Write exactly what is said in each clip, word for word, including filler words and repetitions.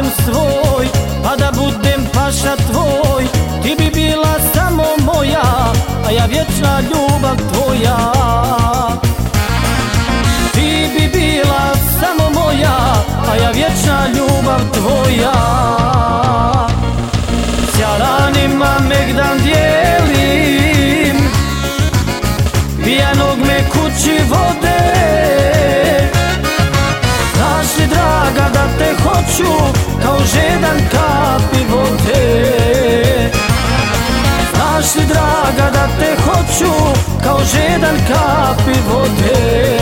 svoj, pa da budem paša tvoj. Ti bi bila samo moja, a ja vječna ljubav tvoja. Ti bi bila samo moja, a ja vječna ljubav tvoja. S jaranima megdan dijelim, pijanog me kući vode. Znaš li draga da te hoću kao žedan kapi vode. Znaš li draga da te hoću kao žedan kapi vode.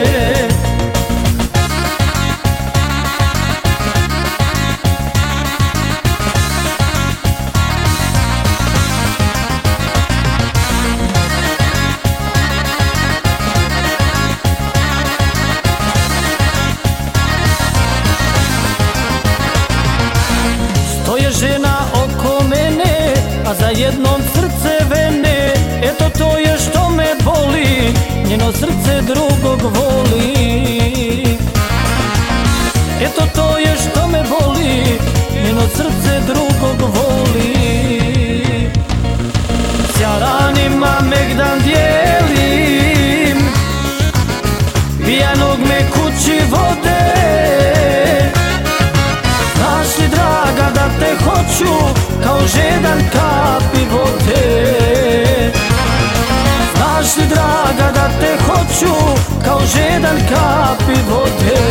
To je žena oko mene, a za jednom srce vene. Eto to je što me boli, njeno srce drugog voli. Eto to je što me boli, njeno srce drugog voli. S jaranima megdan dijelim, pijanog me kući vode. Znaš li draga da te hoću kao žedan kapi vode. Znaš li draga da te hoću kao žedan kapi vode.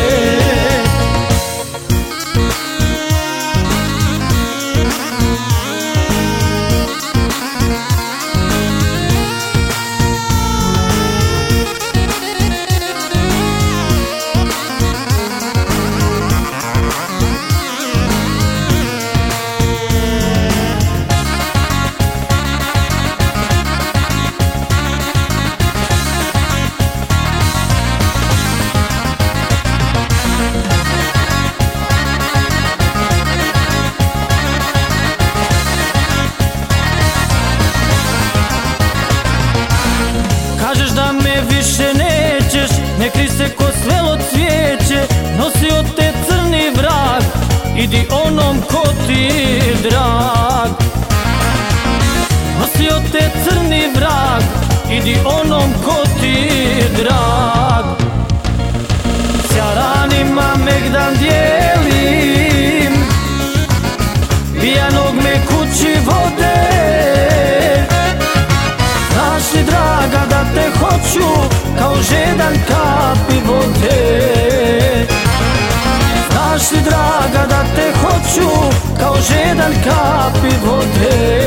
Kažeš da me više nećeš, ne kri se ko svelo cvijeće. Nosio te crni vrag, idi onom ko ti drag. Nosio te crni vrag, idi onom ko ti drag. S jaranima megdan dijelim, pijanog me kući vode. Znaš li draga da te hoću kao žedan kapi vode. Znaš li draga da te hoću kao žedan kapi vode.